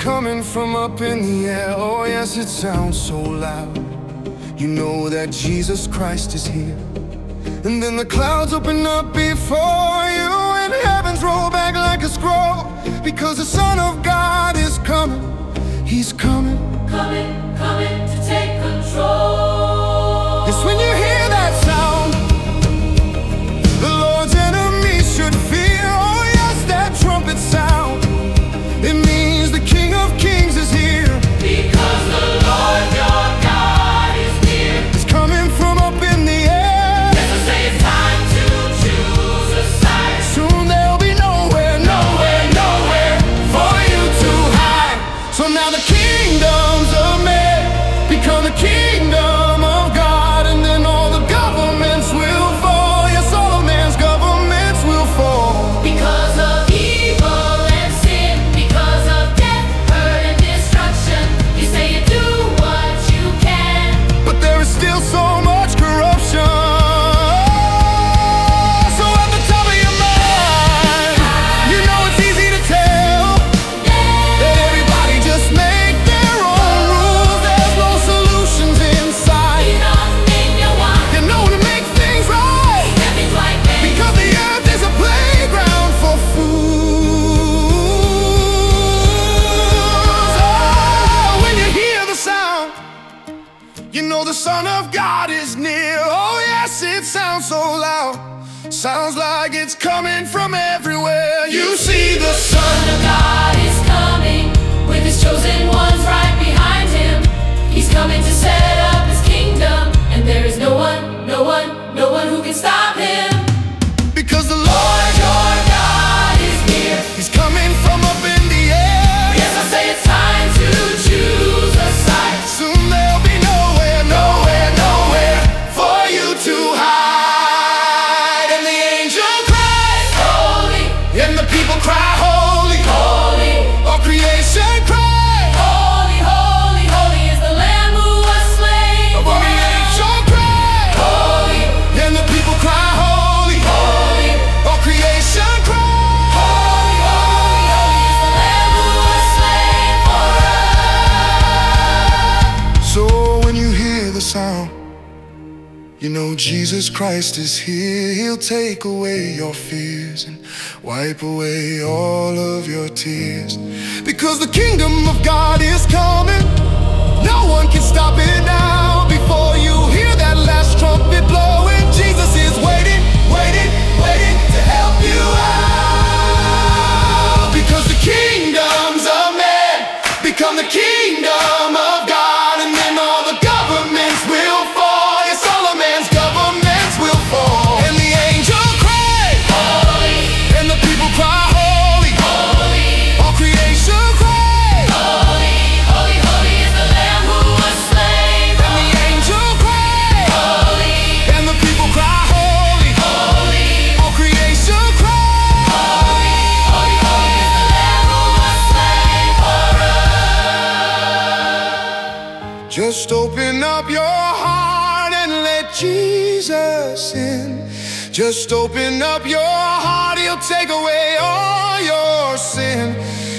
coming from up in the air. Oh yes, it sounds so loud. You know that Jesus Christ is here. And then the clouds open up before you, and heavens roll back like a scroll, because the Son of God is coming. He's coming, coming, coming to take control. It's when you hear that sound, the Lord's enemies should fear. Oh yes, that trumpet sound, it means the King of Kings is here. Because the Lord your God is near. He's coming from up in the air. Yes, I say it's time to choose a side. Soon there'll be nowhere, nowhere, nowhere for you to hide. So now the kingdoms of men become the kingdom of God, and then all the governments will fall. Yes, all of man's governments will fall. Because of evil and sin, because of death, hurt and destruction, you say you do what you can, But there is still so much corruption. So at the top of your mind, you know it's easy to tell that everybody just make their own rules. There's no solutions inside. you nothing you want, You know to make things right, everything's like this. because the earth is a playground for fools. Oh, when you hear the sound, you know the Son of God is near. Oh yes, it sounds so loud, sounds like it's coming from everywhere. You see the Son. Son of God is coming, with his chosen ones right behind him. He's coming to set up his kingdom, and there is no one, no one, no one who can stop him. Because the Lord, Lord your God is near. He's coming from up in the air. Yes, I say it's time to choose a side. Soon there'll be nowhere, nowhere, nowhere for you to hide. And the angel cries, Holy, and the people cry, holy, holy, all creation cries. holy, holy, holy is the Lamb who was slain The for us. angel cries, Holy, and the people cry, holy, holy, all creation cries. holy, holy, holy is the Lamb who was slain for us. So when you hear the sound, you know Jesus Christ is here. He'll take away your fears and wipe away all of your tears. Because the kingdom of God is coming, no one can stop it now. Before you hear that last trumpet blowing, Jesus is waiting, waiting, waiting to help you out. Because the kingdoms of men become the kingdom of God, and then all the governments will fall. Yes, all of man's governments will fall. And the angel cries, Holy, and the people cry, holy, holy, all creation cries. holy, holy, holy is the Lamb who was slain for And the us. angel cries, Holy, and the people cry, holy, holy, all creation cries. holy, holy, holy is the Lamb who was slain for us. Just open up your heart and let Jesus in. Just open up your heart, he'll take away all your sin.